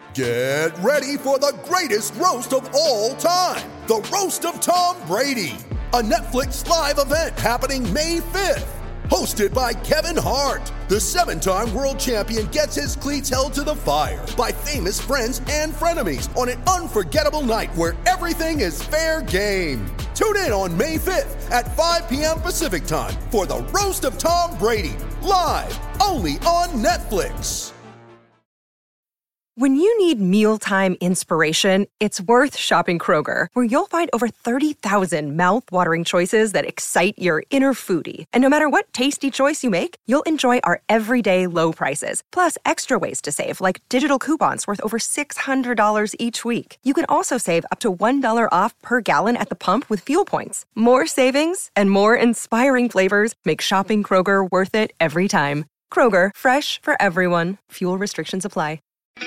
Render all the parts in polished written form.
Get ready for the greatest roast of all time, the Roast of Tom Brady, a Netflix live event happening May 5th. Hosted by Kevin Hart, the 7-time world champion gets his cleats held to the fire by famous friends and frenemies on an unforgettable night where everything is fair game. Tune in on May 5th at 5 p.m. Pacific time for the Roast of Tom Brady, live only on Netflix. When you need mealtime inspiration, it's worth shopping Kroger, where you'll find over 30,000 mouth-watering choices that excite your inner foodie. And no matter what tasty choice you make, you'll enjoy our everyday low prices, plus extra ways to save, like digital coupons worth over $600 each week. You can also save up to $1 off per gallon at the pump with fuel points. More savings and more inspiring flavors make shopping Kroger worth it every time. Kroger, fresh for everyone. Fuel restrictions apply.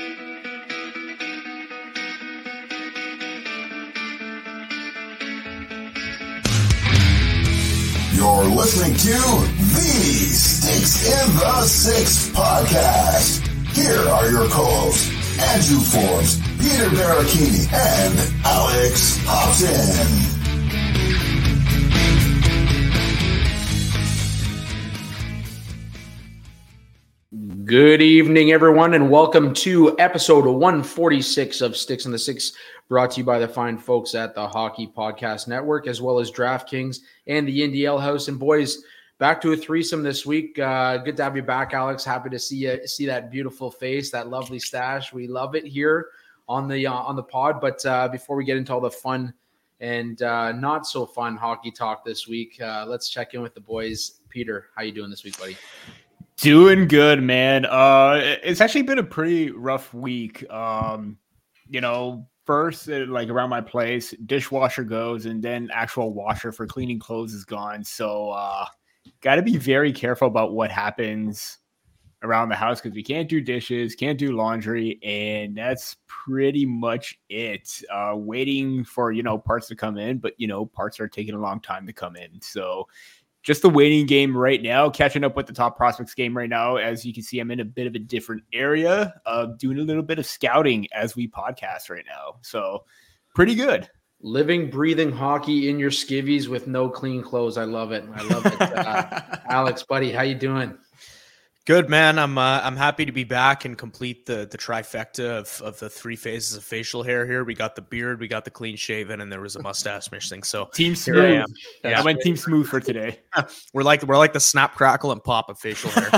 You're listening to the Sticks in the Six podcast. Here are your co-hosts, Andrew Forbes, Peter Barricchini, and Alex Hobson. Good evening, everyone, and welcome to episode 146 of Sticks in the Six, brought to you by the fine folks at the Hockey Podcast Network, as well as DraftKings and the Indie Ale House. And boys, back to a threesome this week. Good to have you back, Alex. Happy to see that beautiful face, that lovely stash. We love it here on the pod. But before we get into all the fun and not so fun hockey talk this week, let's check in with the boys. Peter, how you doing this week, buddy? Doing good, man. It's actually been a pretty rough week. First, like around my place, dishwasher goes, and then actual washer for cleaning clothes is gone. So, got to be very careful about what happens around the house because we can't do dishes, can't do laundry, and that's pretty much it. Waiting for parts to come in, but parts are taking a long time to come in. So. Just the waiting game right now, catching up with the Top Prospects game right now. As you can see, I'm in a bit of a different area, doing a little bit of scouting as we podcast right now. So pretty good. Living, breathing hockey in your skivvies with no clean clothes. I love it. Alex, buddy, how you doing? Good, man. I'm happy to be back and complete the trifecta of the three phases of facial hair here. We got the beard, we got the clean shaven, and there was a mustache missing. So Team Smooth. Yeah, I went Team Smooth for today. we're like the snap, crackle, and pop of facial hair.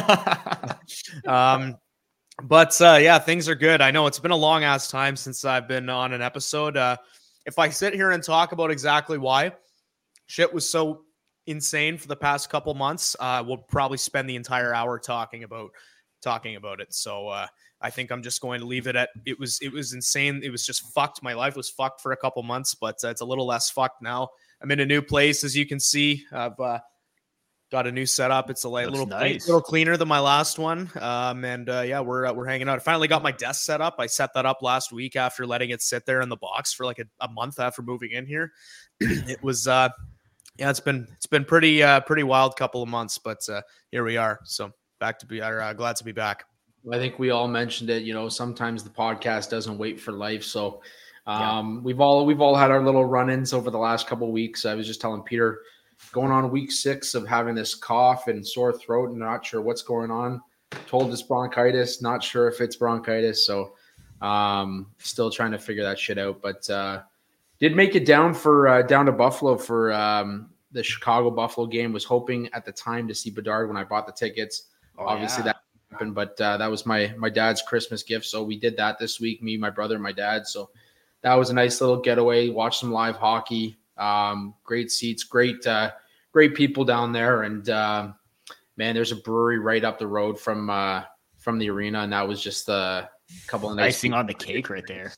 But things are good. I know it's been a long ass time since I've been on an episode. If I sit here and talk about exactly why shit was so insane for the past couple months, we'll probably spend the entire hour talking about it. So I think I'm just going to leave it at it was insane. It was just fucked. My life was fucked for a couple months, but it's a little less fucked now. I'm in a new place, as you can see. I've got a new setup. It's a little cleaner than my last one. We're hanging out. I finally got my desk set up. I set that up last week after letting it sit there in the box for like a month after moving in here. It was it's been pretty wild couple of months, but here we are. So glad to be back. I think we all mentioned it. Sometimes the podcast doesn't wait for life. So we've all had our little run-ins over the last couple of weeks. I was just telling Peter, going on week 6 of having this cough and sore throat and not sure what's going on. Told it's bronchitis, not sure if it's bronchitis. So still trying to figure that shit out. But did make it down to Buffalo for the Chicago Buffalo game. Was hoping at the time to see Bedard when I bought the tickets. Obviously that happened, but that was my dad's Christmas gift. So we did that this week, me, my brother, and my dad. So that was a nice little getaway. Watched some live hockey. Great seats, great people down there. And man, there's a brewery right up the road from the arena, and that was just a couple of nice icing on the cake right there.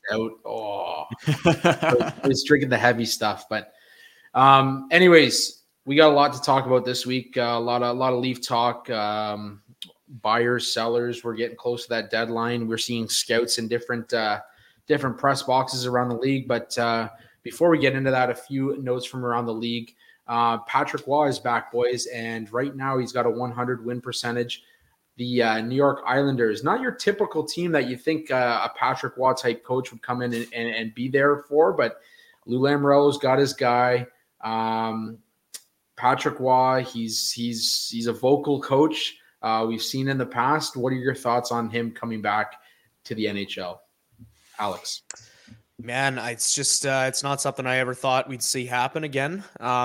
I was drinking the heavy stuff, but anyways, we got a lot to talk about this week. A lot of Leaf talk. Buyers, sellers. We're getting close to that deadline. We're seeing scouts in different press boxes around the league. But before we get into that, a few notes from around the league. Patrick Waugh is back, boys, and right now he's got a 100 win percentage. the New York Islanders. Not your typical team that you think a Patrick Waugh type coach would come in and be there for, but Lou Lamoriello's got his guy. Patrick Waugh, he's a vocal coach. We've seen in the past. What are your thoughts on him coming back to the NHL? Alex? Man, it's just it's not something I ever thought we'd see happen again.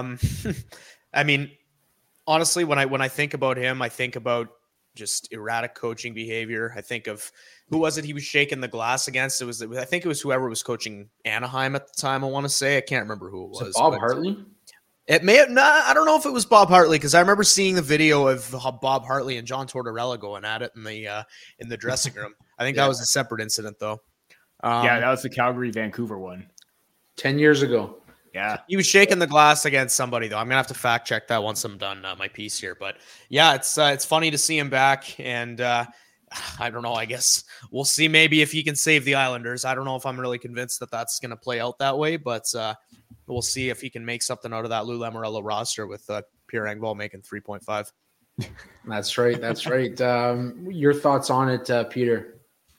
I mean, honestly, when I think about him, I think about just erratic coaching behavior. I think of who was it he was shaking the glass against? I think it was whoever was coaching Anaheim at the time. I want to say, I can't remember who it was. Bob Hartley? It may have not. I don't know if it was Bob Hartley, because I remember seeing the video of Bob Hartley and John Tortorella going at it in the dressing room. I think that was a separate incident, though. That was the Calgary-Vancouver one. 10 years ago. Yeah. He was shaking the glass against somebody, though. I'm going to have to fact check that once I'm done my piece here. But yeah, it's funny to see him back. And I don't know. I guess we'll see maybe if he can save the Islanders. I don't know if I'm really convinced that that's going to play out that way, but we'll see if he can make something out of that Lou Lamoriello roster with Pierre Engvall making 3.5. That's right. That's right. Your thoughts on it, Peter?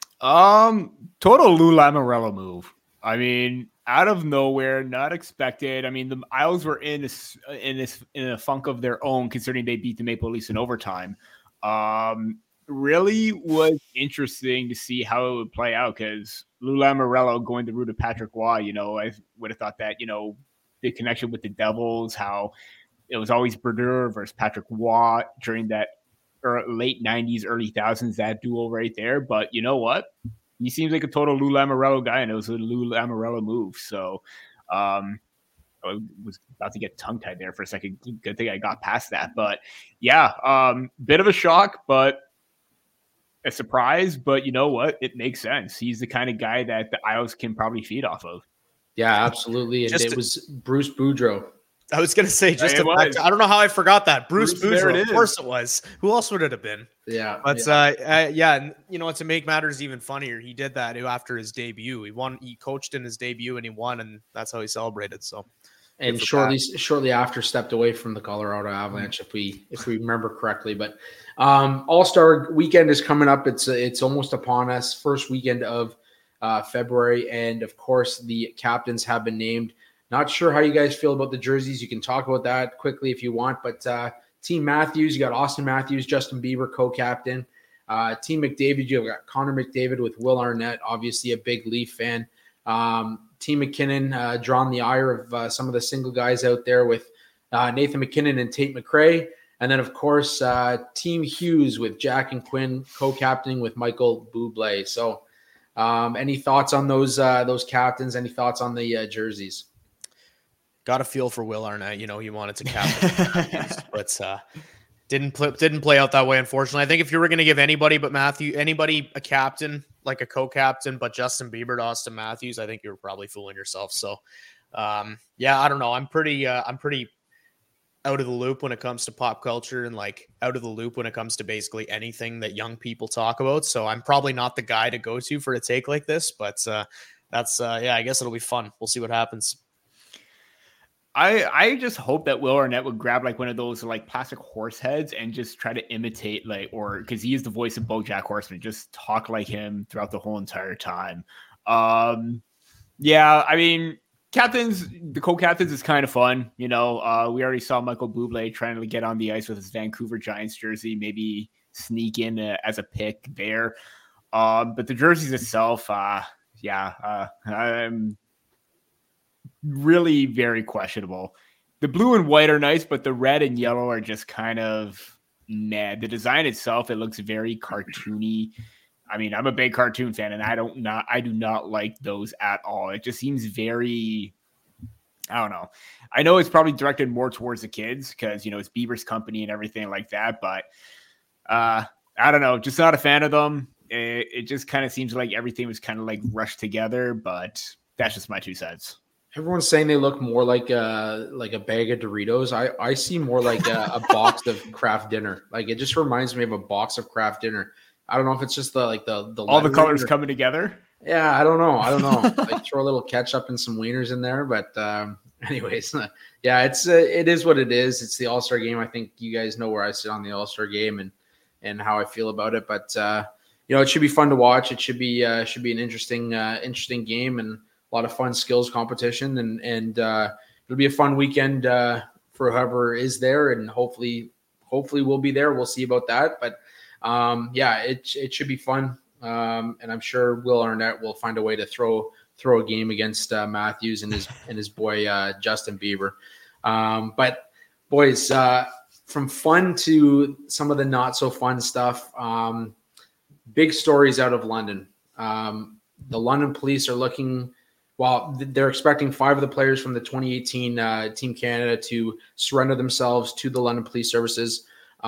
Total Lou Lamoriello move. I mean, out of nowhere, not expected. I mean, the Isles were in a funk of their own, considering they beat the Maple Leafs in overtime. Really was interesting to see how it would play out, because Lou Lamoriello going the route of Patrick Waugh, I would have thought that, the connection with the Devils, how it was always Brodeur versus Patrick Waugh during that late 90s, early 2000s, that duel right there. But you know what? He seems like a total Lou Lamoriello guy, and it was a Lou Lamoriello move. So I was about to get tongue-tied there for a second. Good thing I got past that. But yeah, bit of a shock, but a surprise. But you know what? It makes sense. He's the kind of guy that the Isles can probably feed off of. Yeah, absolutely. And it was Bruce Boudreau. I was going to say, I don't know how I forgot that. Bruce Boudreau, of course it was. Who else would it have been? Yeah. But to make matters even funnier, he did that after his debut. He coached in his debut and he won, and that's how he celebrated. So, and shortly after stepped away from the Colorado Avalanche, if we remember correctly. But All-Star weekend is coming up. It's almost upon us. First weekend of February, and of course the captains have been named. Not sure how you guys feel about the jerseys. You can talk about that quickly if you want. But Team Matthews, you got Austin Matthews, Justin Bieber, co-captain. Team McDavid, you got Connor McDavid with Will Arnett, obviously a big Leaf fan. Team McKinnon, drawn the ire of some of the single guys out there with Nathan McKinnon and Tate McRae. And then, of course, Team Hughes with Jack and Quinn, co-captaining with Michael Bublé. So any thoughts on those captains? Any thoughts on the jerseys? Got a feel for Will Arnett. He wanted to captain, but didn't play out that way, unfortunately. I think if you were going to give anybody a captain, like a co-captain, but Justin Bieber to Austin Matthews, I think you were probably fooling yourself. So, I don't know. I'm pretty out of the loop when it comes to pop culture, and like out of the loop when it comes to basically anything that young people talk about. So I'm probably not the guy to go to for a take like this, but I guess it'll be fun. We'll see what happens. I just hope that Will Arnett would grab like one of those like plastic horse heads and just try to imitate because he is the voice of BoJack Horseman, just talk like him throughout the whole entire time. I mean, the co-captains is kind of fun. We already saw Michael Bublé trying to get on the ice with his Vancouver Giants jersey, maybe sneak in as a pick there. But the jerseys itself, I'm really very questionable. The blue and white are nice, but the red and yellow are just kind of meh. The design itself, it looks very cartoony. I mean, I'm a big cartoon fan, and I do not like those at all. It just seems very, I don't know. I know it's probably directed more towards the kids because, it's Bieber's company and everything like that, but I don't know. Just not a fan of them. It just kind of seems like everything was kind of like rushed together, but that's just my 2 cents. Everyone's saying they look more like a bag of Doritos. I see more like a box of Kraft Dinner. Like it just reminds me of a box of Kraft Dinner. I don't know if it's just the all the colors coming together. Yeah, I don't know. Like throw a little ketchup and some wieners in there, but anyways, yeah, it is what it is. It's the All-Star game. I think you guys know where I sit on the All-Star game, and and how I feel about it. But it should be fun to watch. It should be an interesting game and a lot of fun skills competition, and it'll be a fun weekend for whoever is there, and hopefully we'll be there. We'll see about that, but it should be fun, and I'm sure Will Arnett will find a way to throw a game against Matthews and his boy Justin Bieber. But boys, from fun to some of the not so fun stuff. Big stories out of London. The London police are looking. Well, they're expecting 5 of the players from the 2018 Team Canada to surrender themselves to the London Police Services.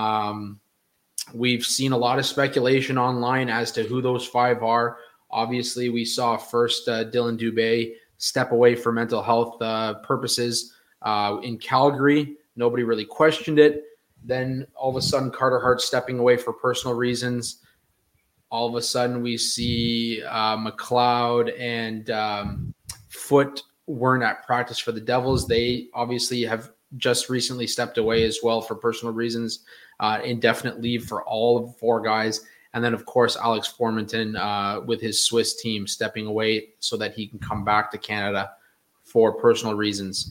We've seen a lot of speculation online as to who those 5 are. Obviously, we saw first Dylan Dubé step away for mental health purposes in Calgary. Nobody really questioned it. Then all of a sudden, Carter Hart stepping away for personal reasons. All of a sudden, we see McLeod and Foote weren't at practice for the Devils. They obviously have just recently stepped away as well for personal reasons. Indefinite leave for all of the 4 guys. And then, of course, Alex Formenton with his Swiss team stepping away so that he can come back to Canada for personal reasons.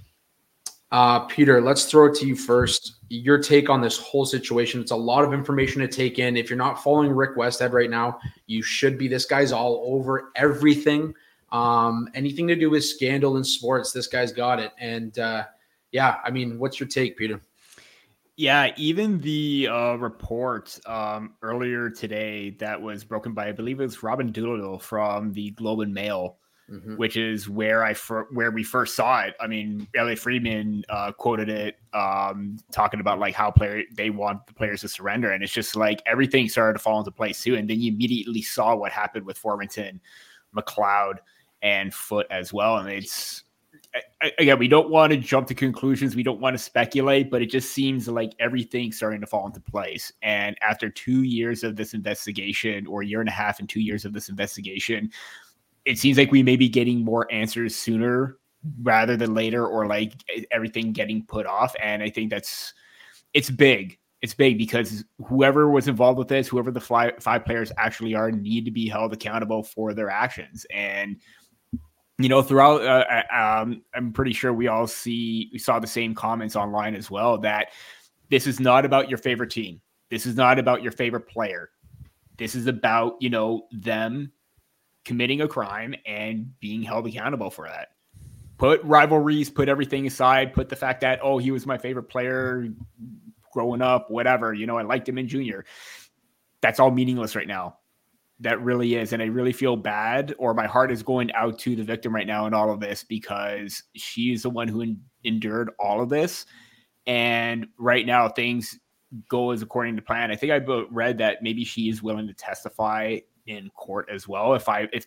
Peter, let's throw it to you first. Your take on this whole situation. It's a lot of information to take in. If you're not following Rick Westhead right now, you should be. This guy's all over everything. Anything to do with scandal in sports, this guy's got it. And what's your take, Peter? Yeah, even the report earlier today that was broken by, I believe it was Robin Doolittle from the Globe and Mail, which is where we first saw it. I mean, Elliot Friedman quoted it, talking about like how they want the players to surrender, and it's just like everything started to fall into place too. And then you immediately saw what happened with Formenton, McLeod, and Foote as well. And it's again, we don't want to jump to conclusions. We don't want to speculate, but it just seems like everything's starting to fall into place. And after 2 years of this investigation, or a year and a half and 2 years of this investigation, it seems like we may be getting more answers sooner rather than later, or like everything getting put off. And I think it's big. It's big because whoever was involved with this, whoever the 5 players actually are, need to be held accountable for their actions. And throughout, I'm pretty sure we saw the same comments online as well, that this is not about your favorite team. This is not about your favorite player. This is about, them committing a crime and being held accountable for that. Put rivalries, put everything aside, put the fact that, he was my favorite player growing up, whatever, I liked him in junior. That's all meaningless right now. That really is. And I really feel bad, or my heart is going out to the victim right now in all of this, because she's the one who endured all of this. And right now things go as according to plan. I think I read that maybe she is willing to testify in court as well.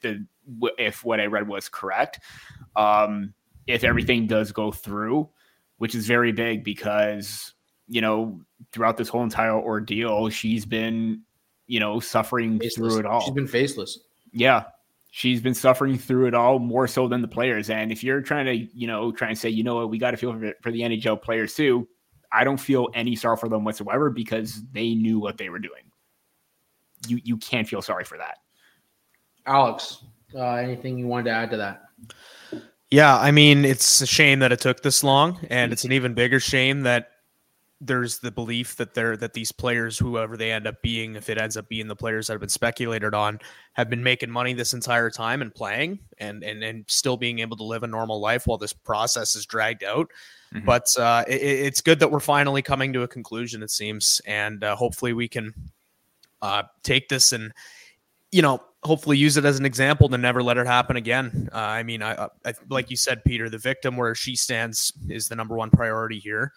If what I read was correct, if everything does go through, which is very big because, throughout this whole entire ordeal, she's been, suffering faceless. Through it all. She's been faceless. Yeah. She's been suffering through it all, more so than the players. And if you're trying to, say, what, we got to feel for the NHL players too, I don't feel any sorry for them whatsoever, because they knew what they were doing. You can't feel sorry for that. Alex, anything you wanted to add to that? Yeah, I mean, it's a shame that it took this long, and it's an even bigger shame that there's the belief that these players, whoever they end up being, if it ends up being the players that have been speculated on, have been making money this entire time and playing and still being able to live a normal life while this process is dragged out. Mm-hmm. But it's good that we're finally coming to a conclusion, it seems, and hopefully we can take this and, hopefully use it as an example to never let it happen again. I like you said, Peter, the victim, where she stands, is the number one priority here.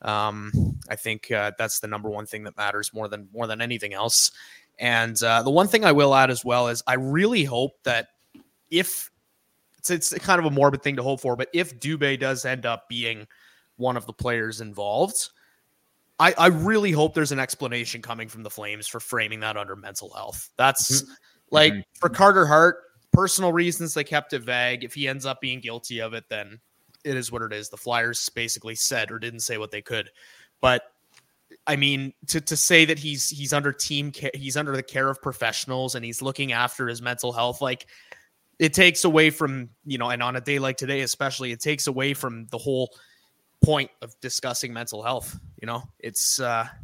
I think that's the number one thing that matters more than anything else. And the one thing I will add as well is I really hope that if it's kind of a morbid thing to hope for, but if Dubé does end up being one of the players involved, I really hope there's an explanation coming from the Flames for framing that under mental health. That's like for Carter Hart, personal reasons, they kept it vague. If he ends up being guilty of it, then it is what it is. The Flyers basically said or didn't say what they could. But I mean, to say that he's under team care, he's under the care of professionals and he's looking after his mental health, like it takes away from, and on a day like today, especially, it takes away from the whole point of discussing mental health. It's,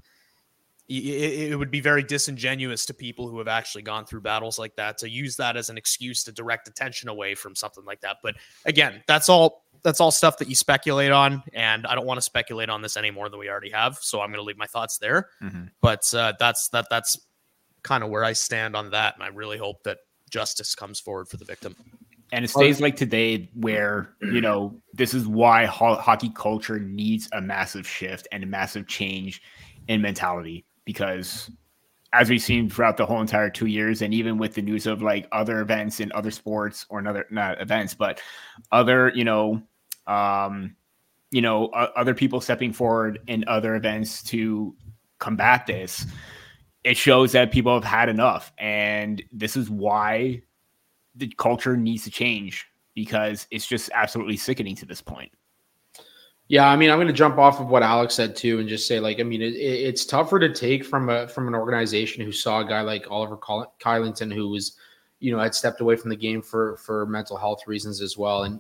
it would be very disingenuous to people who have actually gone through battles like that to use that as an excuse to direct attention away from something like that. But again, that's all stuff that you speculate on, and I don't want to speculate on this any more than we already have. So I'm going to leave my thoughts there. Mm-hmm. But that's kind of where I stand on that, and I really hope that justice comes forward for the victim. And it stays like today where, this is why hockey culture needs a massive shift and a massive change in mentality, because as we've seen throughout the whole entire 2 years, and even with the news of like other events in other sports, or not events, but other, other people stepping forward in other events to combat this, it shows that people have had enough. And this is why the culture needs to change, because it's just absolutely sickening to this point. Yeah, I mean, I'm going to jump off of what Alex said too, and just say, like, I mean, it's tougher to take from an organization who saw a guy like Oliver Kylington, who was, had stepped away from the game for mental health reasons as well, and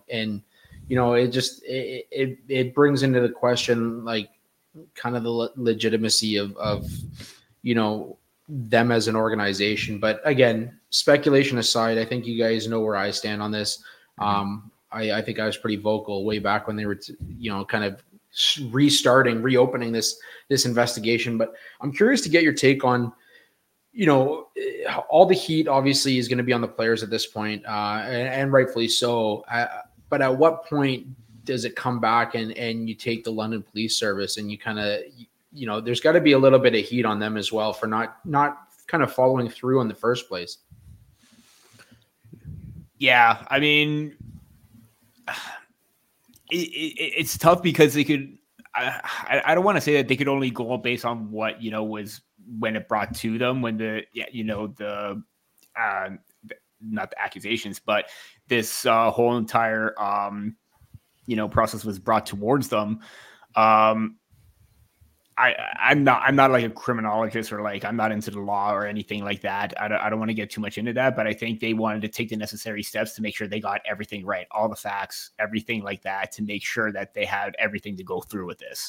it brings into the question, like, kind of the legitimacy of them as an organization. But again, speculation aside, I think you guys know where I stand on this. I think I was pretty vocal way back when they were, kind of reopening this investigation. But I'm curious to get your take on, all the heat obviously is going to be on the players at this point, and rightfully so. But at what point does it come back and you take the London Police Service and you kind of, there's got to be a little bit of heat on them as well for not kind of following through in the first place. Yeah, I mean, it's tough because they could. I don't want to say that they could only go based on what was when it brought to them, when not the accusations, but this whole entire process was brought towards them. I'm not like a criminologist, or like I'm not into the law or anything like that. I don't want to get too much into that, but I think they wanted to take the necessary steps to make sure they got everything right, all the facts, everything like that, to make sure that they had everything to go through with this.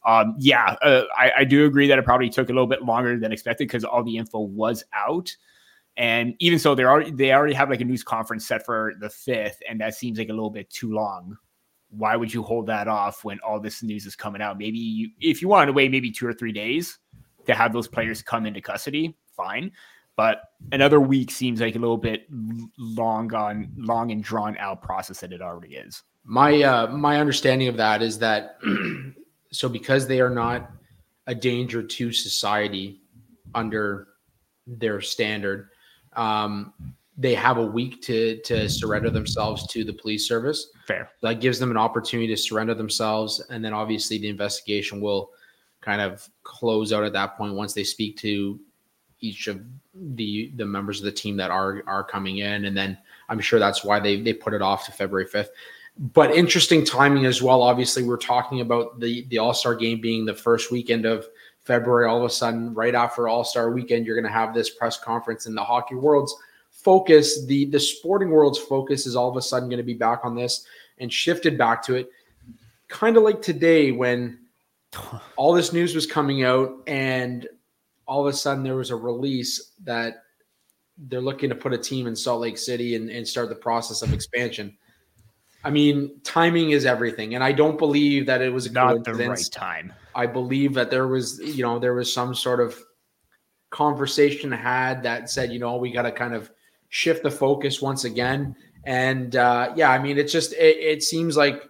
I do agree that it probably took a little bit longer than expected because all the info was out. And even so, they already have like a news conference set for the 5th, and that seems like a little bit too long. Why would you hold that off when all this news is coming out? Maybe if you wanted to wait maybe 2 or 3 days to have those players come into custody, fine. But another week seems like a little bit long and drawn out process that it already is. My understanding of that is that so because they are not a danger to society under their standard, they have a week to surrender themselves to the police service. Fair. That gives them an opportunity to surrender themselves. And then obviously the investigation will kind of close out at that point once they speak to each of the members of the team that are coming in. And then I'm sure that's why they put it off to February 5th. But interesting timing as well. Obviously, we're talking about the All-Star game being the first weekend of February. All of a sudden, right after All-Star weekend, you're going to have this press conference, and the hockey world's focus, the sporting world's focus, is all of a sudden going to be back on this and shifted back to it. Kind of like today when all this news was coming out and all of a sudden there was a release that they're looking to put a team in Salt Lake City and start the process of expansion. I mean, timing is everything. And I don't believe that it was a not the right time. I believe that there was some sort of conversation had that said, we got to kind of shift the focus once again. And I mean, it's just, it seems like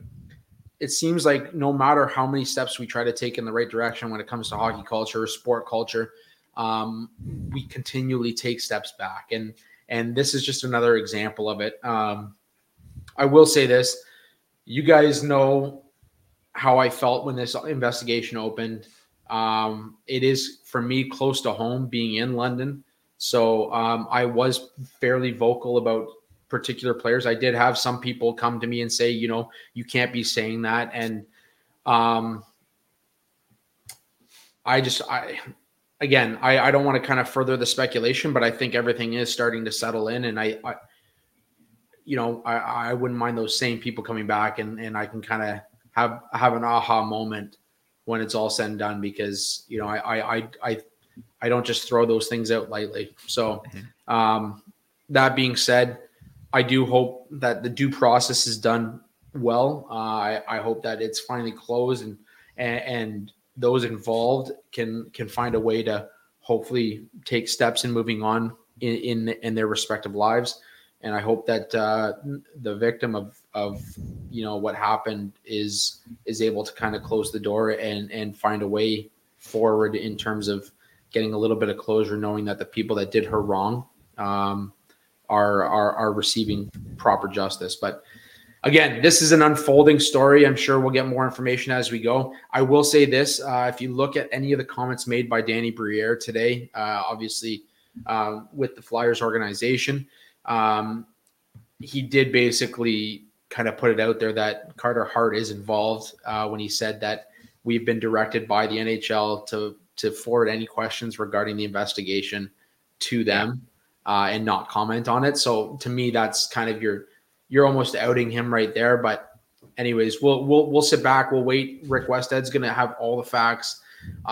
no matter how many steps we try to take in the right direction when it comes to hockey culture, sport culture, we continually take steps back. And this is just another example of it. I will say this, you guys know how I felt when this investigation opened. It is, for me, close to home being in London. So I was fairly vocal about particular players. I did have some people come to me and say, you can't be saying that. And I don't want to kind of further the speculation, but I think everything is starting to settle in, and I wouldn't mind those same people coming back, and I can kind of have an aha moment when it's all said and done, because I don't just throw those things out lightly. So that being said, I do hope that the due process is done well. I hope that it's finally closed, and those involved can find a way to hopefully take steps in moving on in their respective lives. And I hope that the victim of what happened is able to kind of close the door and find a way forward in terms of getting a little bit of closure, knowing that the people that did her wrong are receiving proper justice. But again, this is an unfolding story. I'm sure we'll get more information as we go. I will say this: if you look at any of the comments made by Danny Briere today, obviously with the Flyers organization, he did basically kind of put it out there that Carter Hart is involved when he said that we've been directed by the NHL to forward any questions regarding the investigation to them and not comment on it. So to me, that's kind of you're almost outing him right there. But anyways, we'll sit back, we'll wait. Rick Westhead's going to have all the facts.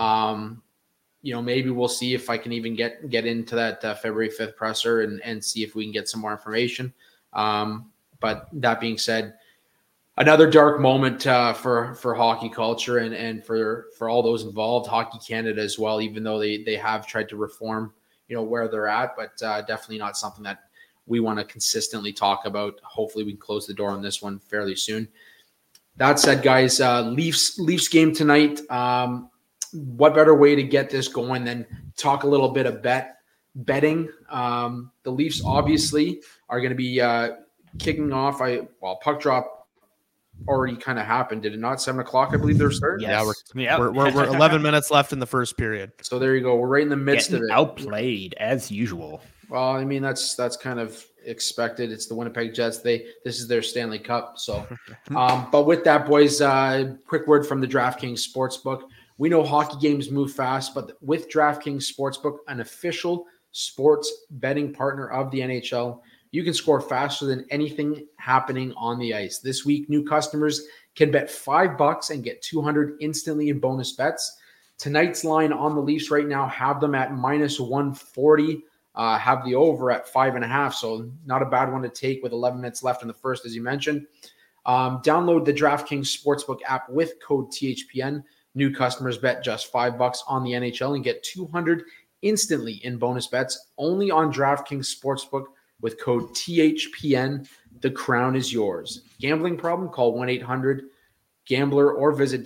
Maybe we'll see if I can even get into that February 5th presser and see if we can get some more information. But that being said, another dark moment for hockey culture and for all those involved, Hockey Canada as well, even though they have tried to reform, where they're at, but definitely not something that we want to consistently talk about. Hopefully we can close the door on this one fairly soon. That said, guys, Leafs game tonight. What better way to get this going than talk a little bit of betting? The Leafs obviously are going to be kicking off. Puck drop already kind of happened. Did it not? 7:00, I believe they're starting. Yes. We're 11 minutes left in the first period. So there you go. We're right in the midst of it. Outplayed as usual. Well, I mean, that's kind of expected. It's the Winnipeg Jets. This is their Stanley Cup. So, but with that, boys, quick word from the DraftKings Sportsbook. We know hockey games move fast, but with DraftKings Sportsbook, an official sports betting partner of the NHL, you can score faster than anything happening on the ice. This week, new customers can bet $5 and get $200 instantly in bonus bets. Tonight's line on the Leafs right now have them at -140. Have the over at 5.5, so not a bad one to take with 11 minutes left in the first, as you mentioned. Download the DraftKings Sportsbook app with code THPN. New customers bet just $5 on the NHL and get $200 instantly in bonus bets only on DraftKings Sportsbook with code THPN. The crown is yours. Gambling problem? Call 1-800-GAMBLER or visit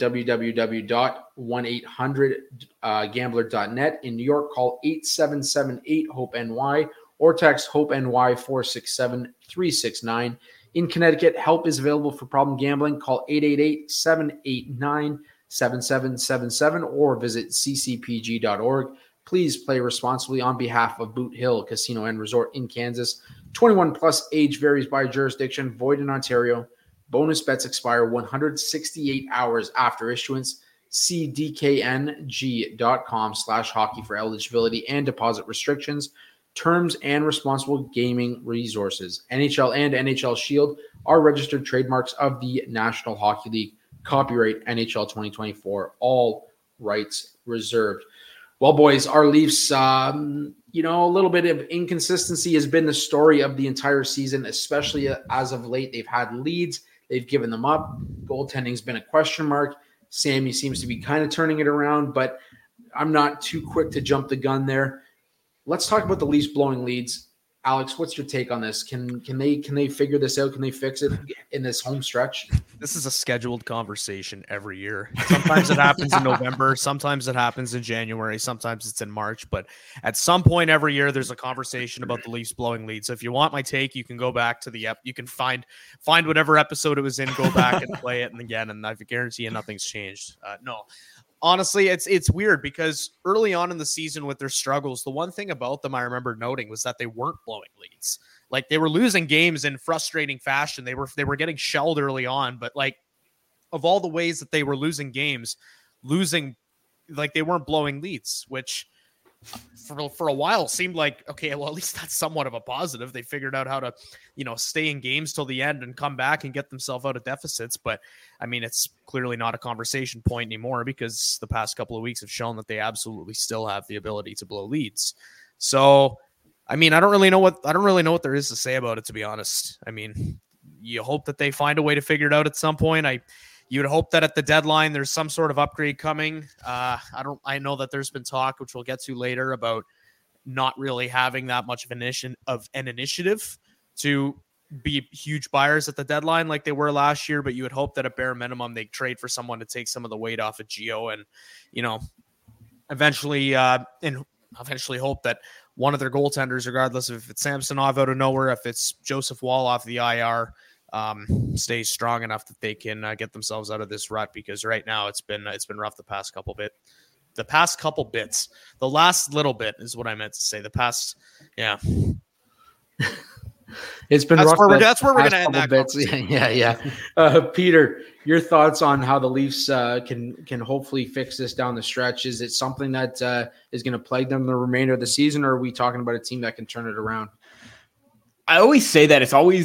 www.1800gambler.net. In New York, call 877-8-HOPE-NY or text HOPE-NY 467-369. In Connecticut, help is available for problem gambling. Call 888-789-7777 or visit ccpg.org. Please play responsibly on behalf of Boot Hill Casino and Resort in Kansas. 21 plus, age varies by jurisdiction, void in Ontario. Bonus bets expire 168 hours after issuance. See dkng.com/hockey for eligibility and deposit restrictions, terms, and responsible gaming resources. NHL and NHL Shield are registered trademarks of the National Hockey League. Copyright NHL 2024. All rights reserved. Well, boys, our Leafs, a little bit of inconsistency has been the story of the entire season, especially as of late. They've had leads. They've given them up. Goaltending's been a question mark. Sammy seems to be kind of turning it around, but I'm not too quick to jump the gun there. Let's talk about the Leafs blowing leads. Alex, what's your take on this? Can they figure this out? Can they fix it in this home stretch? This is a scheduled conversation every year. Sometimes it happens in November. Sometimes it happens in January. Sometimes it's in March. But at some point every year, there's a conversation about the Leafs blowing leads. So if you want my take, you can go back to you can find whatever episode it was in, go back and play it, and again, and I guarantee you nothing's changed. No. Honestly, it's weird because early on in the season with their struggles, the one thing about them I remember noting was that they weren't blowing leads. Like, they were losing games in frustrating fashion. They were getting shelled early on, but like, of all the ways that they were losing games, losing like they weren't blowing leads, which for a while seemed like, okay, well, at least that's somewhat of a positive. They figured out how to, stay in games till the end and come back and get themselves out of deficits. But I mean, it's clearly not a conversation point anymore because the past couple of weeks have shown that they absolutely still have the ability to blow leads. So, I mean, I don't really know what there is to say about it, to be honest. I mean, you hope that they find a way to figure it out at some point. You would hope that at the deadline, there's some sort of upgrade coming. I know that there's been talk, which we'll get to later, about not really having that much of an initiative to be huge buyers at the deadline like they were last year. But you would hope that at bare minimum, they trade for someone to take some of the weight off of Gio and, eventually hope that one of their goaltenders, regardless of if it's Samsonov out of nowhere, if it's Joseph Wall off the IR, stays strong enough that they can get themselves out of this rut, because right now it's been rough the past couple bits. The last little bit is what I meant to say. It's been rough. That's where we're going to end that bits. Yeah. Peter, your thoughts on how the Leafs can hopefully fix this down the stretch? Is it something that is going to plague them the remainder of the season, or are we talking about a team that can turn it around? I always say that it's always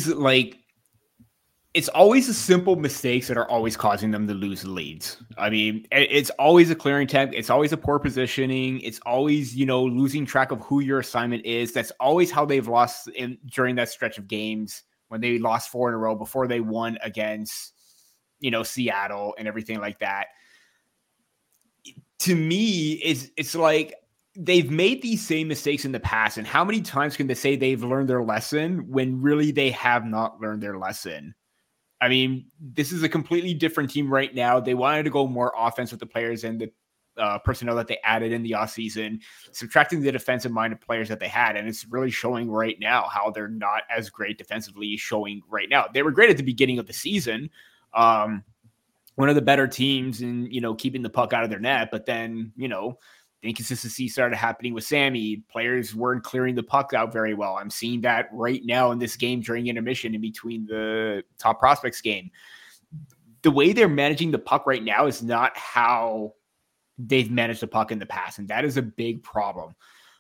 the simple mistakes that are always causing them to lose leads. I mean, it's always a clearing tech. It's always a poor positioning. It's always, losing track of who your assignment is. That's always how they've lost during that stretch of games when they lost 4 in a row before they won against, Seattle and everything like that. To me, it's like they've made these same mistakes in the past. And how many times can they say they've learned their lesson when really they have not learned their lesson? I mean, this is a completely different team right now. They wanted to go more offense with the players and the personnel that they added in the offseason, subtracting the defensive-minded players that they had. And it's really showing right now how they're not as great defensively showing right now. They were great at the beginning of the season. One of the better teams in, keeping the puck out of their net. But then, the inconsistency started happening with Sammy. Players weren't clearing the puck out very well. I'm seeing that right now in this game during intermission in between the top prospects game. The way they're managing the puck right now is not how they've managed the puck in the past. And that is a big problem.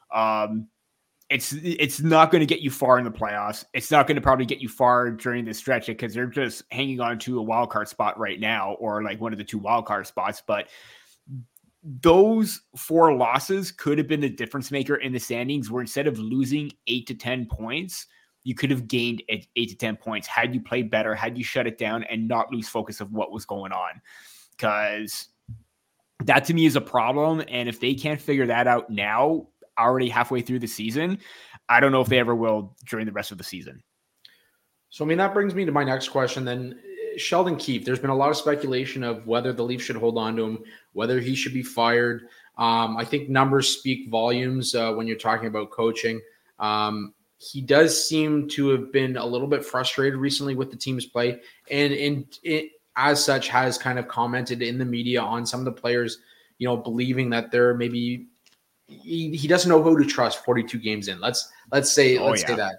It's not going to get you far in the playoffs. It's not going to probably get you far during this stretch because they're just hanging on to a wild card spot right now, or like one of the 2 wild card spots. But those 4 losses could have been the difference maker in the standings, where instead of losing 8 to 10 points, you could have gained 8 to 10 points had you played better, had you shut it down and not lose focus of what was going on. Because that to me is a problem. And if they can't figure that out now, already halfway through the season, I don't know if they ever will during the rest of the season. So, I mean, that brings me to my next question then. Sheldon Keefe, there's been a lot of speculation of whether the Leafs should hold on to him, whether he should be fired. I think numbers speak volumes when you're talking about coaching. He does seem to have been a little bit frustrated recently with the team's play, and as such has kind of commented in the media on some of the players, believing that they're maybe he doesn't know who to trust 42 games in. Let's say that.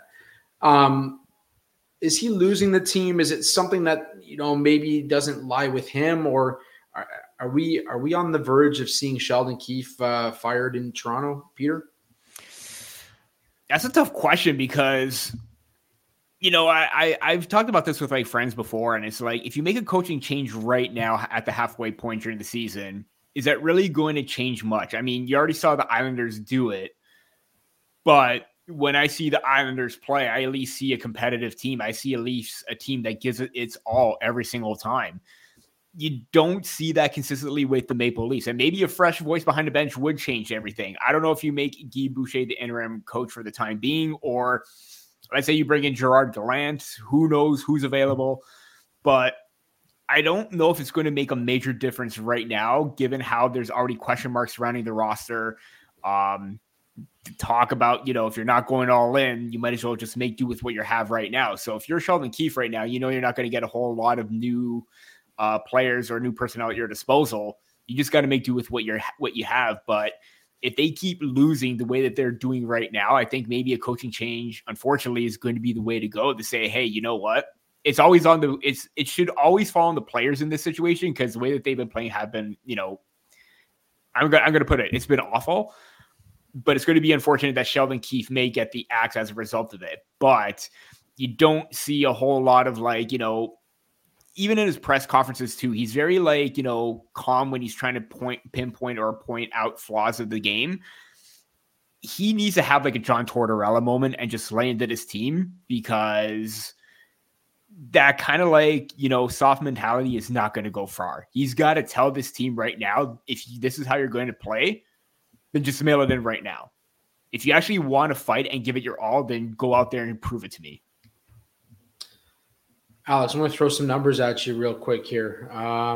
Is he losing the team? Is it something that, maybe doesn't lie with him, or are we on the verge of seeing Sheldon Keefe fired in Toronto, Peter? That's a tough question because, I've talked about this with like friends before, and it's like, if you make a coaching change right now at the halfway point during the season, is that really going to change much? I mean, you already saw the Islanders do it, but when I see the Islanders play, I at least see a competitive team. I see at least a team that gives it its all every single time. You don't see that consistently with the Maple Leafs. And maybe a fresh voice behind the bench would change everything. I don't know if you make Guy Boucher the interim coach for the time being, or let's say you bring in Gerard Gallant. Who knows who's available? But I don't know if it's going to make a major difference right now, given how there's already question marks surrounding the roster. Talk about, if you're not going all in, you might as well just make do with what you have right now. So if you're Sheldon Keefe right now, you're not going to get a whole lot of new players or new personnel at your disposal. You just got to make do with what you have. But if they keep losing the way that they're doing right now, I think maybe a coaching change, unfortunately, is going to be the way to go, to say, hey, you know what? It's always it should always fall on the players in this situation, because the way that they've been playing have been, I'm going to put it. It's been awful, but it's going to be unfortunate that Sheldon Keefe may get the axe as a result of it. But you don't see a whole lot of even in his press conferences too, he's very calm when he's trying to pinpoint or point out flaws of the game. He needs to have a John Tortorella moment and just lay into his team, because that kind of soft mentality is not going to go far. He's got to tell this team right now, if this is how you're going to play, then just mail it in right now. If you actually want to fight and give it your all, then go out there and prove it to me. Alex, I'm going to throw some numbers at you real quick here.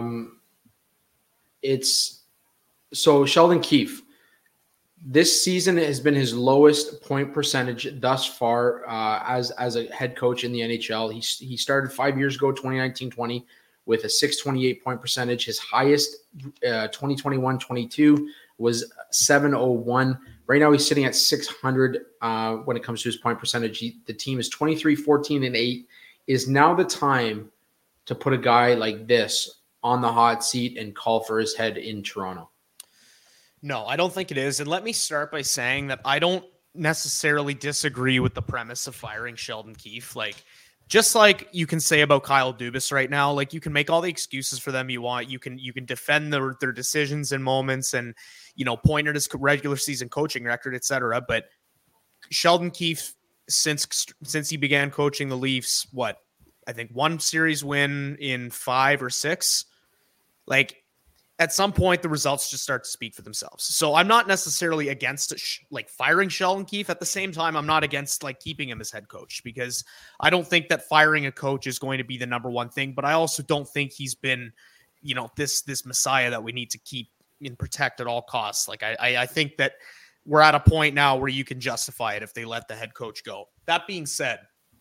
So Sheldon Keefe, this season has been his lowest point percentage thus far as a head coach in the NHL. He started 5 years ago, 2019-20, with a 628 point percentage. His highest 2021-22 was 701. Right now he's sitting at 600 when it comes to his point percentage. The team is 23-14-8. Is now the time to put a guy like this on the hot seat and call for his head in Toronto? No, I don't think it is. And let me start by saying that I don't necessarily disagree with the premise of firing Sheldon Keefe. Just like you can say about Kyle Dubas right now, you can make all the excuses for them you want. You can defend their decisions and moments and, point at his regular season coaching record, etc. But Sheldon Keefe, since he began coaching the Leafs, I think one series win in 5 or 6, at some point the results just start to speak for themselves. So I'm not necessarily against firing Sheldon Keefe. At the same time, I'm not against keeping him as head coach, because I don't think that firing a coach is going to be the number one thing, but I also don't think he's been, this messiah that we need to keep and protect at all costs. I think that we're at a point now where you can justify it if they let the head coach go. That being said,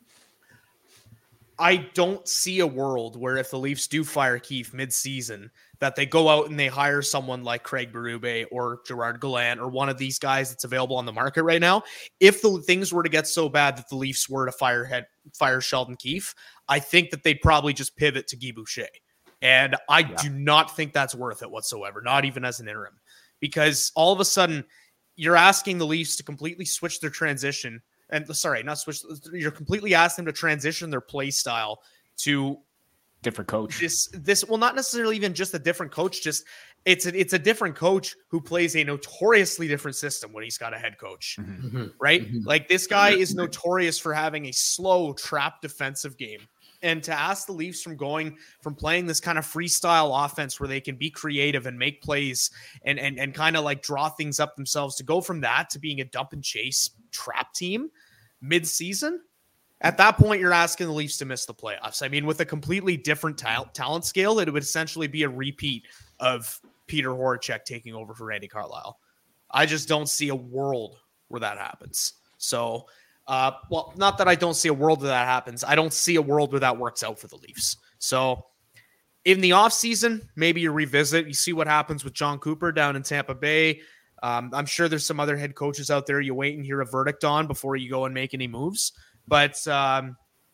I don't see a world where if the Leafs do fire Keefe mid-season, that they go out and they hire someone like Craig Berube or Gerard Gallant or one of these guys that's available on the market right now. If the things were to get so bad that the Leafs were to fire Sheldon Keefe, I think that they'd probably just pivot to Guy Boucher. And I do not think that's worth it whatsoever, not even as an interim, because all of a sudden you're asking the Leafs to completely switch their transition. And sorry, not switch. You're completely asking them to transition their play style to different coach. This well, not necessarily even just a different coach. Just it's a different coach who plays a notoriously different system when he's got a head coach, right? This guy is notorious for having a slow, trap defensive game. And to ask the Leafs from playing this kind of freestyle offense where they can be creative and make plays and kind of draw things up themselves, to go from that to being a dump and chase trap team mid-season, at that point, you're asking the Leafs to miss the playoffs. I mean, with a completely different talent scale, it would essentially be a repeat of Peter Horachek taking over for Randy Carlyle. I just don't see a world where that happens. So, not that I don't see a world where that happens. I don't see a world where that works out for the Leafs. So, in the offseason, maybe you revisit. You see what happens with John Cooper down in Tampa Bay. I'm sure there's some other head coaches out there you wait and hear a verdict on before you go and make any moves. But I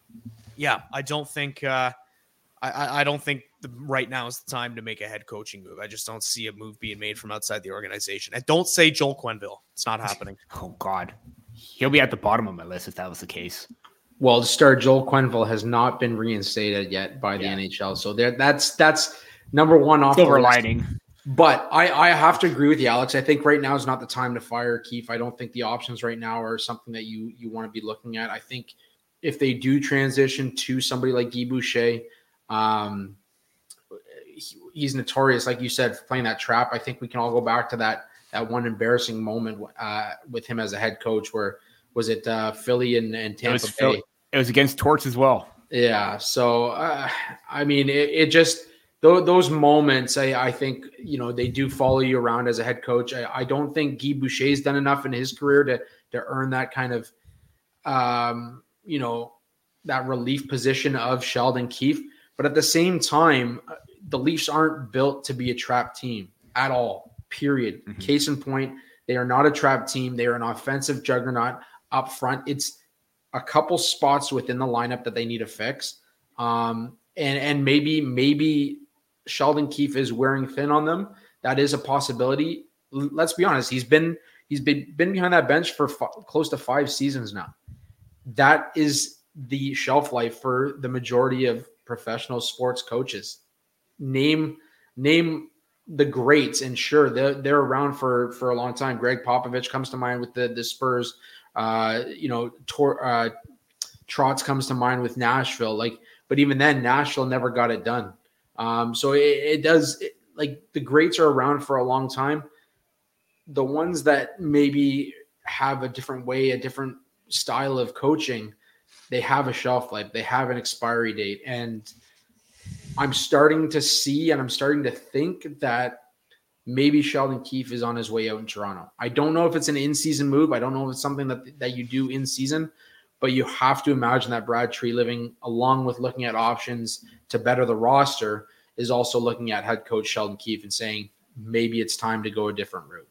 don't think I don't think right now is the time to make a head coaching move. I just don't see a move being made from outside the organization. And don't say Joel Quenneville. It's not happening. Oh God, he'll be at the bottom of my list if that was the case. Well, to start, Joel Quenneville has not been reinstated yet by the NHL. So that's number one off silver the list. lining. But I have to agree with you, Alex. I think right now is not the time to fire Keefe. I don't think the options right now are something that you want to be looking at. I think if they do transition to somebody like Guy Boucher, he's notorious, like you said, for playing that trap. I think we can all go back to that one embarrassing moment with him as a head coach. Where was it Philly and Tampa Bay? It was against Torts as well. Yeah. So I mean, it just. Those moments, I think, they do follow you around as a head coach. I don't think Guy Boucher's done enough in his career to earn that kind of, that relief position of Sheldon Keefe. But at the same time, the Leafs aren't built to be a trap team at all, period. Mm-hmm. Case in point, they are not a trap team. They are an offensive juggernaut up front. It's a couple spots within the lineup that they need to fix. And maybe Sheldon Keefe is wearing thin on them. That is a possibility. let's be honest, he's been behind that bench for close to 5 seasons now. That is the shelf life for the majority of professional sports coaches. Name the greats, and sure, they're around for a long time. Greg Popovich comes to mind with the Spurs. Trotz comes to mind with Nashville. But even then, Nashville never got it done. So it does. The greats are around for a long time. The ones that maybe have a different way, a different style of coaching, they have a shelf life. They have an expiry date. And I'm starting to see, and I'm starting to think that maybe Sheldon Keefe is on his way out in Toronto. I don't know if it's an in-season move. I don't know if it's something that you do in season, but you have to imagine that Brad Treliving, along with looking at options to better the roster, is also looking at head coach Sheldon Keefe and saying, maybe it's time to go a different route.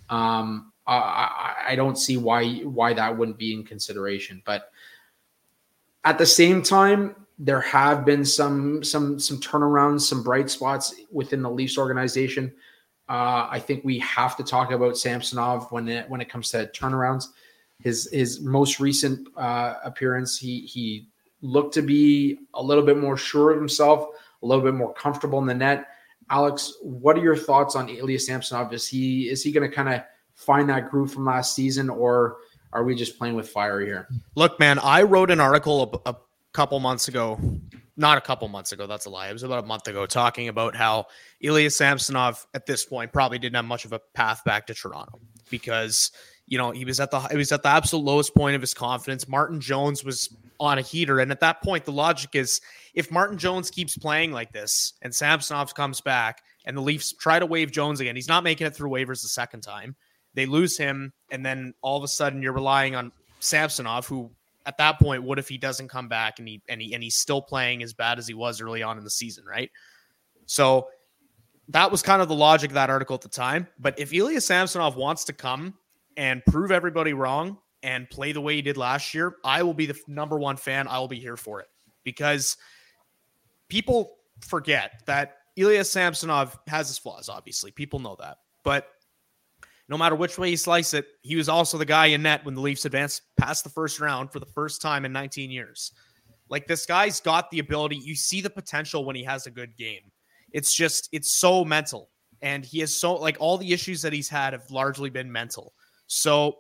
I don't see why that wouldn't be in consideration, but at the same time, there have been some turnarounds, some bright spots within the Leafs organization. I think we have to talk about Samsonov when it comes to turnarounds. His most recent appearance, he looked to be a little bit more sure of himself, a little bit more comfortable in the net. Alex, what are your thoughts on Ilya Samsonov? Is he going to kind of find that groove from last season, or are we just playing with fire here? Look, man, I wrote an article a couple months ago. Not a couple months ago. That's a lie. It was about a month ago, talking about how Ilya Samsonov at this point probably didn't have much of a path back to Toronto because, he was at the absolute lowest point of his confidence. Martin Jones was on a heater. And at that point, the logic is if Martin Jones keeps playing like this and Samsonov comes back and the Leafs try to waive Jones again, he's not making it through waivers the second time. They lose him. And then all of a sudden you're relying on Samsonov, who at that point, what if he doesn't come back and he's still playing as bad as he was early on in the season, right? So that was kind of the logic of that article at the time. But if Ilya Samsonov wants to come and prove everybody wrong and play the way he did last year, I will be the number one fan. I will be here for it, because people forget that Ilya Samsonov has his flaws. Obviously, people know that, but no matter which way you slice it, he was also the guy in net when the Leafs advanced past the first round for the first time in 19 years. This guy's got the ability. You see the potential when he has a good game. It's so mental. And he has all the issues that he's had have largely been mental. So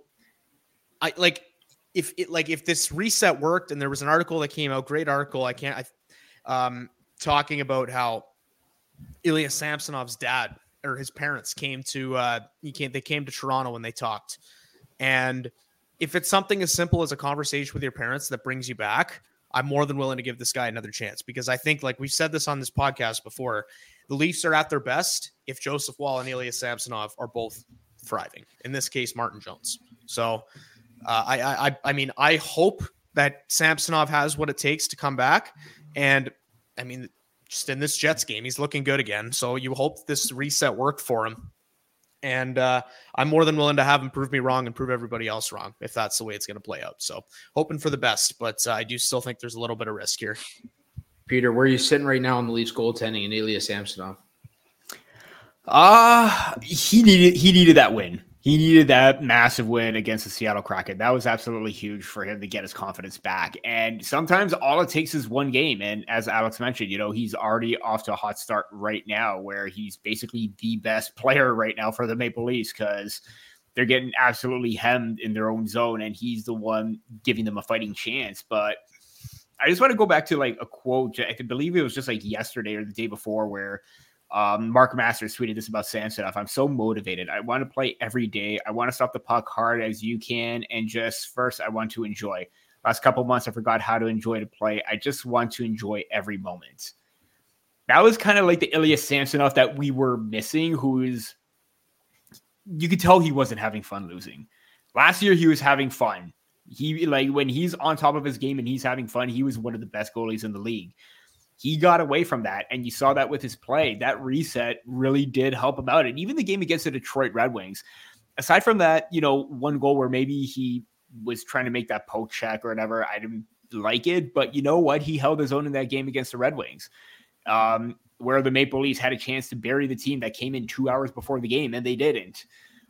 if this reset worked, and there was an article that came out, great article. Talking about how Ilya Samsonov's dad or his parents came to Toronto when they talked. And if it's something as simple as a conversation with your parents that brings you back, I'm more than willing to give this guy another chance, because I think, like we've said this on this podcast before, the Leafs are at their best if Joseph Woll and Ilya Samsonov are both thriving. In this case, Martin Jones. So I hope that Samsonov has what it takes to come back. And just in this Jets game, he's looking good again. So you hope this reset worked for him. And I'm more than willing to have him prove me wrong and prove everybody else wrong if that's the way it's going to play out. So hoping for the best, but I do still think there's a little bit of risk here. Peter, where are you sitting right now on the Leafs goaltending and Ilya Samsonov? He needed that win. He needed that massive win against the Seattle Kraken. That was absolutely huge for him to get his confidence back. And sometimes all it takes is one game. And as Alex mentioned, he's already off to a hot start right now, where he's basically the best player right now for the Maple Leafs, because they're getting absolutely hemmed in their own zone, and he's the one giving them a fighting chance. But I just want to go back to a quote. I believe it was just yesterday or the day before, where Mark Masters tweeted this about Samsonov. I'm so motivated. I want to play every day. I want to stop the puck hard as you can. And first, I want to enjoy. Last couple months, I forgot how to enjoy to play. I just want to enjoy every moment. That was kind of like the Ilya Samsonov that we were missing, you could tell he wasn't having fun losing. Last year, he was having fun. When he's on top of his game and he's having fun, he was one of the best goalies in the league. He got away from that, and you saw that with his play. That reset really did help him out. And even the game against the Detroit Red Wings, aside from that, one goal where maybe he was trying to make that poke check or whatever, I didn't like it. But you know what? He held his own in that game against the Red Wings, where the Maple Leafs had a chance to bury the team that came in 2 hours before the game, and they didn't.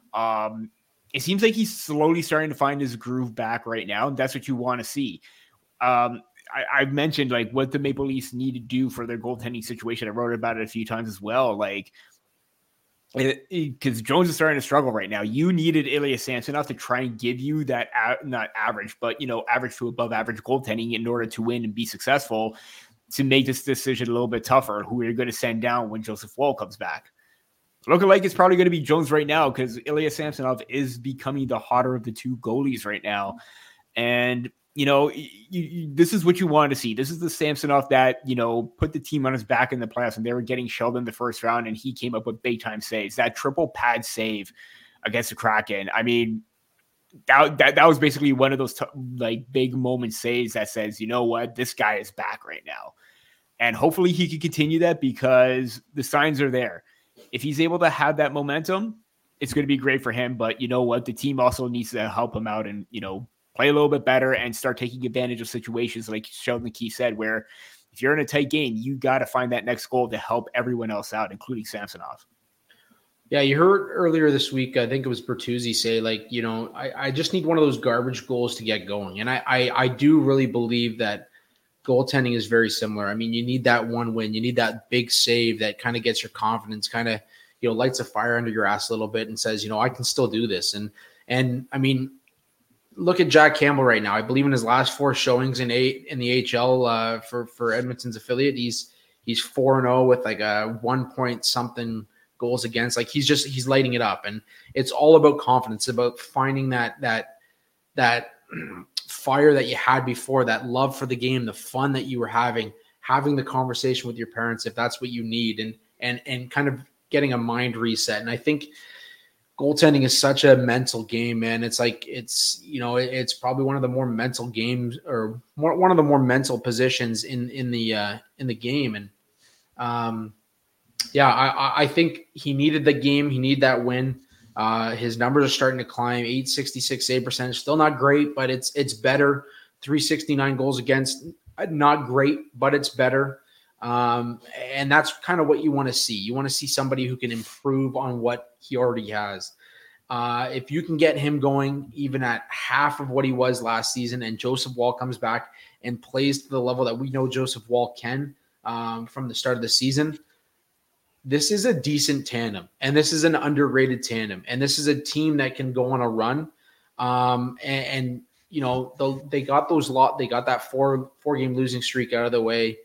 It seems like he's slowly starting to find his groove back right now, and that's what you want to see. I've mentioned like what the Maple Leafs need to do for their goaltending situation. I wrote about it a few times as well. Like, because Jones is starting to struggle right now. You needed Ilya Samsonov to try and give you that not average, but average to above average goaltending in order to win and be successful. To make this decision a little bit tougher, who you're going to send down when Joseph Woll comes back. Looking like it's probably going to be Jones right now because Ilya Samsonov is becoming the hotter of the two goalies right now. And, this is what you wanted to see. This is the Samsonov that, put the team on his back in the playoffs and they were getting shelled in the first round and he came up with big time saves. That triple pad save against the Kraken. I mean, that was basically one of those big moment saves that says, you know what, this guy is back right now. And hopefully he can continue that because the signs are there. If he's able to have that momentum, it's going to be great for him. But you know what? The team also needs to help him out and, play a little bit better and start taking advantage of situations like Sheldon Keefe said, where if you're in a tight game, you got to find that next goal to help everyone else out, including Samsonov. Yeah, you heard earlier this week, I think it was Bertuzzi say, I just need one of those garbage goals to get going. And I do really believe that goaltending is very similar. I mean, you need that one win. You need that big save that kind of gets your confidence, kind of, lights a fire under your ass a little bit and says, I can still do this. And I mean, look at Jack Campbell right now. I believe in his last 4 showings in the AHL for Edmonton's affiliate, he's 4-0 with like a 1 point something goals against. Like he's lighting it up, and it's all about confidence, about finding that fire that you had before, that love for the game, the fun that you were having the conversation with your parents if that's what you need, and kind of getting a mind reset. And I think goaltending is such a mental game, man. It's it's probably one of the more mental games, or one of the more mental positions in the game. And I think he needed the game. He needed that win. His numbers are starting to climb. 866 save percentage, still not great, but it's better. 369 goals against, not great, but it's better. And that's kind of what you want to see. You want to see somebody who can improve on what he already has. If you can get him going even at half of what he was last season, and Joseph Woll comes back and plays to the level that we know Joseph Woll can from the start of the season, this is a decent tandem, and this is an underrated tandem, and this is a team that can go on a run. They got that four game losing streak out of the way.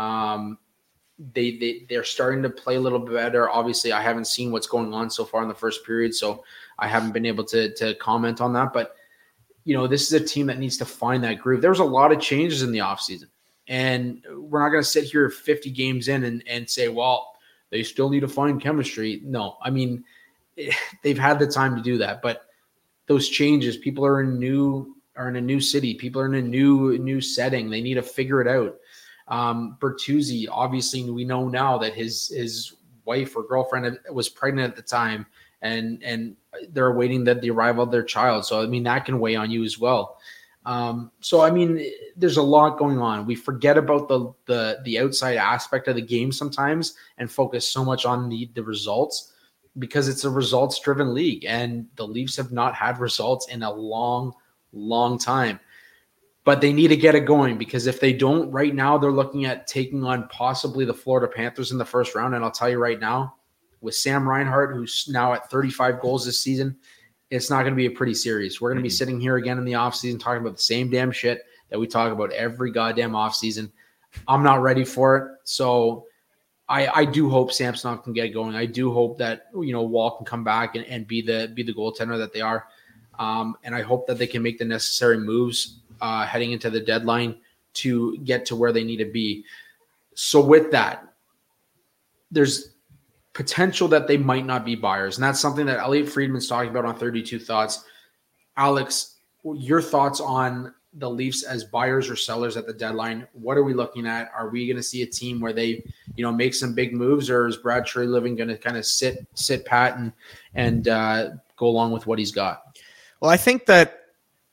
They're starting to play a little bit better. Obviously, I haven't seen what's going on so far in the first period, so I haven't been able to comment on that. But this is a team that needs to find that groove. There was a lot of changes in the offseason, and we're not going to sit here 50 games in and say, well, they still need to find chemistry. No, I mean, they've had the time to do that, but those changes, people are in a new city, people are in a new setting. They need to figure it out. Bertuzzi, obviously, we know now that his wife or girlfriend was pregnant at the time, and they're awaiting the arrival of their child. So I mean, that can weigh on you as well. So I mean, there's a lot going on. We forget about the outside aspect of the game sometimes and focus so much on the results, because it's a results driven league, and the Leafs have not had results in a long time. But they need to get it going, because if they don't right now, they're looking at taking on possibly the Florida Panthers in the first round. And I'll tell you right now, with Sam Reinhart, who's now at 35 goals this season, it's not going to be a pretty series. We're going to be sitting here again in the offseason talking about the same damn shit that we talk about every goddamn offseason. I'm not ready for it. So I do hope Samsonov can get going. I do hope that, Woll can come back and be the goaltender that they are. And I hope that they can make the necessary moves heading into the deadline to get to where they need to be. So with that, there's potential that they might not be buyers. And that's something that Elliot Friedman's talking about on 32 Thoughts. Alex, your thoughts on the Leafs as buyers or sellers at the deadline? What are we looking at? Are we going to see a team where they, make some big moves, or is Brad Treliving going to kind of sit pat and go along with what he's got? Well, I think that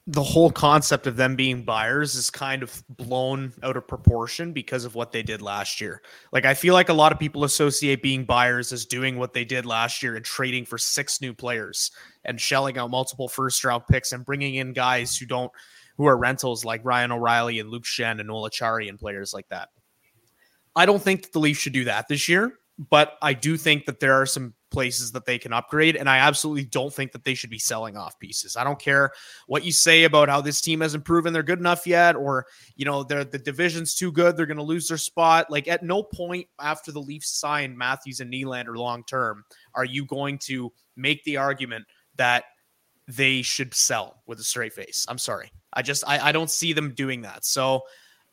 the whole concept of them being buyers is kind of blown out of proportion because of what they did last year. Like, I feel like a lot of people associate being buyers as doing what they did last year and trading for 6 new players and shelling out multiple first round picks and bringing in guys who are rentals like Ryan O'Reilly and Luke Shen and Noel Acciari and players like that. I don't think that the Leafs should do that this year, but I do think that there are some places that they can upgrade, and I absolutely don't think that they should be selling off pieces. I don't care what you say about how this team hasn't proven they're good enough yet, or, you know, the division's too good, they're going to lose their spot. Like, at no point after the Leafs sign Matthews and Nylander long-term are you going to make the argument that they should sell with a straight face. I'm sorry. I don't see them doing that. So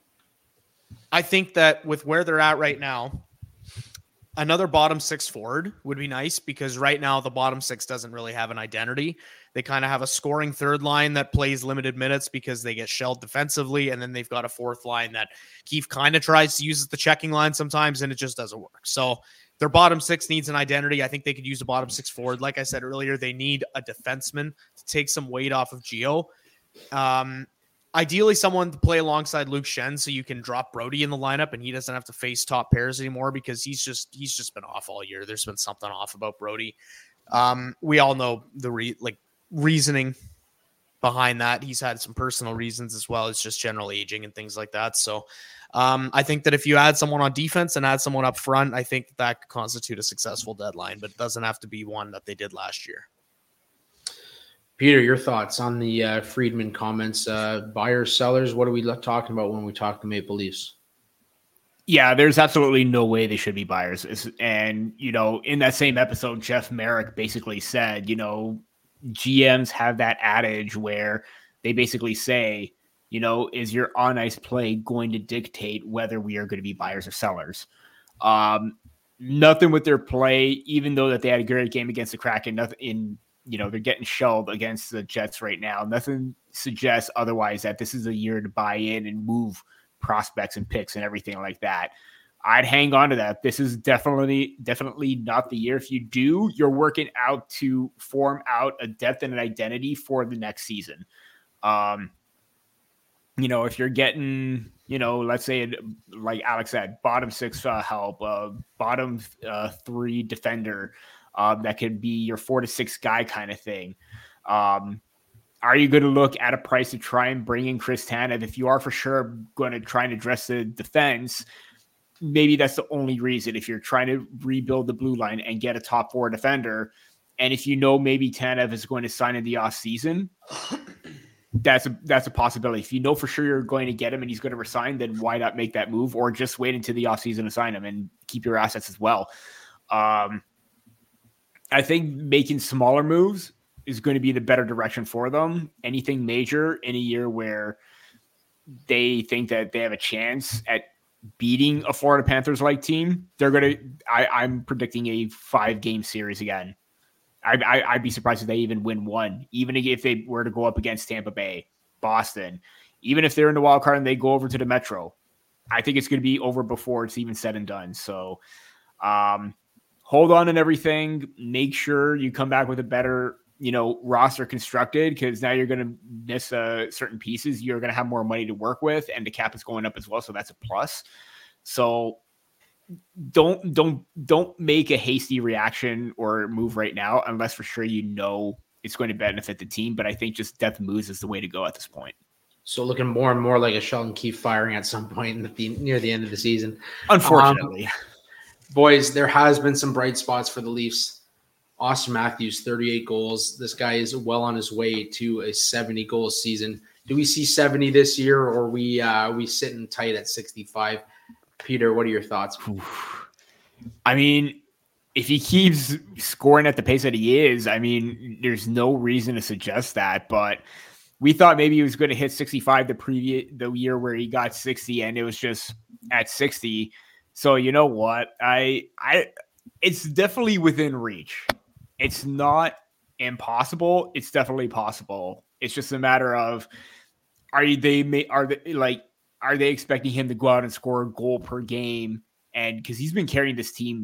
I think that with where they're at right now, another bottom 6 forward would be nice, because right now the bottom 6 doesn't really have an identity. They kind of have a scoring third line that plays limited minutes because they get shelled defensively. And then they've got a fourth line that Keefe kind of tries to use as the checking line sometimes, and it just doesn't work. So their bottom 6 needs an identity. I think they could use a bottom 6 forward. Like I said earlier, they need a defenseman to take some weight off of Gio. Ideally, someone to play alongside Luke Shen so you can drop Brody in the lineup and he doesn't have to face top pairs anymore, because he's just been off all year. There's been something off about Brody. We all know the reasoning behind that. He's had some personal reasons as well as just general aging and things like that. So I think that if you add someone on defense and add someone up front, I think that could constitute a successful deadline, but it doesn't have to be one that they did last year. Peter, your thoughts on the Friedman comments? Buyers, sellers, what are we talking about when we talk the Maple Leafs? Yeah, there's absolutely no way they should be buyers. And, you know, in that same episode, Jeff Merrick basically said, you know, GMs have that adage where they basically say, you know, is your on-ice play going to dictate whether we are going to be buyers or sellers? Nothing with their play, even though that they had a great game against the Kraken, nothing in, you know, they're getting shelled against the Jets right now. Nothing suggests otherwise that this is a year to buy in and move prospects and picks and everything like that. I'd hang on to that. This is definitely not the year. If you do, you're working out to form out a depth and an identity for the next season. You know, if you're getting, you know, let's say, like Alex said, bottom 6 help, bottom 3 defender, that could be your 4 to 6 guy kind of thing. Are you going to look at a price to try and bring in Chris Tanev? If you are for sure going to try and address the defense, maybe that's the only reason. If you're trying to rebuild the blue line and get a top 4 defender, and if you know maybe Tanev is going to sign in the off season, that's a possibility. If you know for sure you're going to get him and he's going to resign, then why not make that move, or just wait until the off season to sign him and keep your assets as well. I think making smaller moves is going to be the better direction for them. Anything major in a year where they think that they have a chance at beating a Florida Panthers-like team, I'm predicting a 5-game series again. I'd be surprised if they even win one, even if they were to go up against Tampa Bay, Boston, even if they're in the wild card and they go over to the Metro. I think it's going to be over before it's even said and done. So, hold on and everything. Make sure you come back with a better, you know, roster constructed, because now you're going to miss certain pieces. You're going to have more money to work with, and the cap is going up as well, so that's a plus. So don't make a hasty reaction or move right now unless for sure you know it's going to benefit the team. But I think just depth moves is the way to go at this point. So looking more and more like a Sheldon Keefe firing at some point near the end of the season, unfortunately. Boys, there has been some bright spots for the Leafs. Austin Matthews, 38 goals. This guy is well on his way to a 70-goal season. Do we see 70 this year, or are we sitting tight at 65? Peter, what are your thoughts? I mean, if he keeps scoring at the pace that he is, I mean, there's no reason to suggest that. But we thought maybe he was going to hit 65 the year where he got 60, and it was just at 60. So you know what? It's definitely within reach. It's not impossible. It's definitely possible. It's just a matter of are they expecting him to go out and score a goal per game? And because he's been carrying this team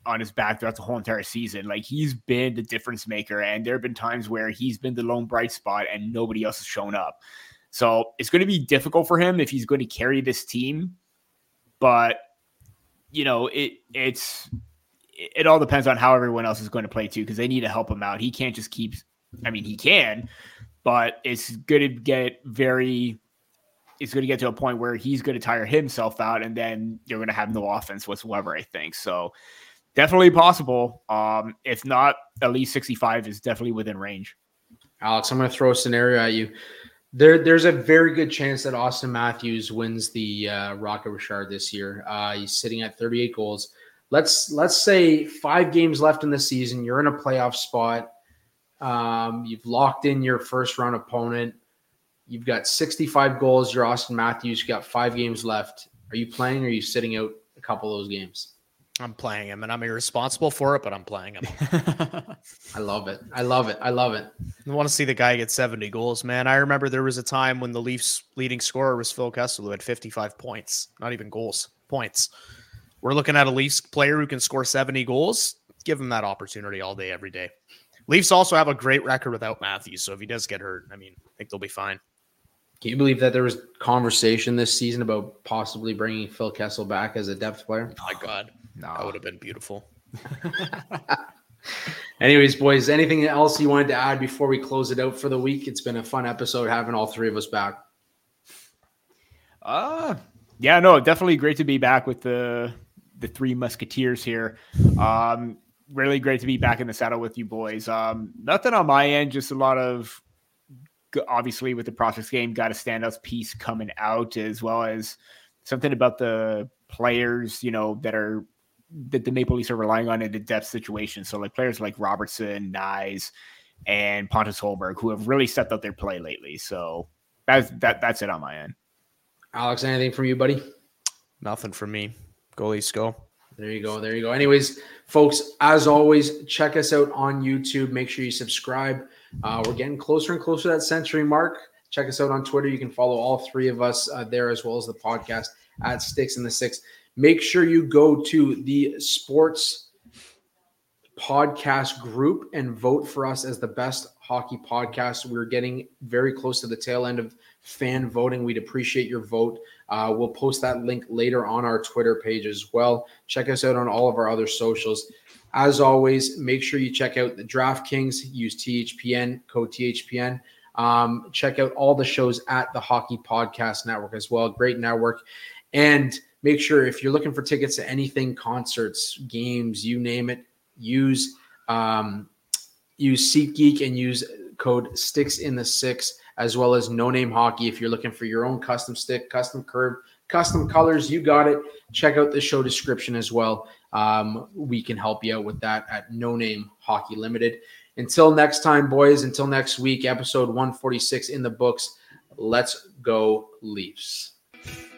on his back throughout the whole entire season. Like, he's been the difference maker, and there have been times where he's been the lone bright spot and nobody else has shown up. So it's going to be difficult for him if he's going to carry this team. But, you know, it all depends on how everyone else is going to play too, because they need to help him out. He can't just keep, I mean, he can, but it's going to get to a point where he's going to tire himself out, and then you're going to have no offense whatsoever, I think. So definitely possible. If not, at least 65 is definitely within range. Alex, I'm going to throw a scenario at you. There's a very good chance that Austin Matthews wins the Rocket Richard this year. He's sitting at 38 goals. Let's say 5 games left in the season. You're in a playoff spot. You've locked in your first round opponent. You've got 65 goals. You're Austin Matthews. You've got 5 games left. Are you playing, or are you sitting out a couple of those games? I'm playing him, and I'm irresponsible for it, but I'm playing him. I love it. I love it. I love it. I want to see the guy get 70 goals, man. I remember there was a time when the Leafs' leading scorer was Phil Kessel, who had 55 points. Not even goals, points. We're looking at a Leafs player who can score 70 goals. Give him that opportunity all day, every day. Leafs also have a great record without Matthews, so if he does get hurt, I mean, I think they'll be fine. Can you believe that there was conversation this season about possibly bringing Phil Kessel back as a depth player? Oh, my God. No. That would have been beautiful. Anyways, boys, anything else you wanted to add before we close it out for the week? It's been a fun episode having all 3 of us back. Yeah, no, definitely great to be back with the 3 Musketeers here. Really great to be back in the saddle with you boys. Nothing on my end, just a lot of, obviously with the prospects game, got a standout piece coming out, as well as something about the players, you know, that the Maple Leafs are relying on in the depth situation. So like players like Robertson, Nyes, and Pontus Holmberg, who have really stepped up their play lately. So that's it on my end. Alex, anything from you, buddy? Nothing from me. Go Leafs, go. There you go. There you go. Anyways, folks, as always, check us out on YouTube. Make sure you subscribe. We're getting closer and closer to that century mark. Check us out on Twitter. You can follow all 3 of us there, as well as the podcast at Sticks in the Six. Make sure you go to the sports podcast group and vote for us as the best hockey podcast. We're getting very close to the tail end of fan voting. We'd appreciate your vote. We'll post that link later on our Twitter page as well. Check us out on all of our other socials. As always, make sure you check out the DraftKings. Use THPN, code THPN. Check out all the shows at the Hockey Podcast Network as well. Great network. And make sure, if you're looking for tickets to anything, concerts, games, you name it, use SeatGeek and use code Sticks in the Six, as well as No Name Hockey. If you're looking for your own custom stick, custom curve, custom colors, you got it. Check out the show description as well. We can help you out with that at No Name Hockey Limited. Until next time, boys, until next week, episode 146 in the books. Let's go Leafs.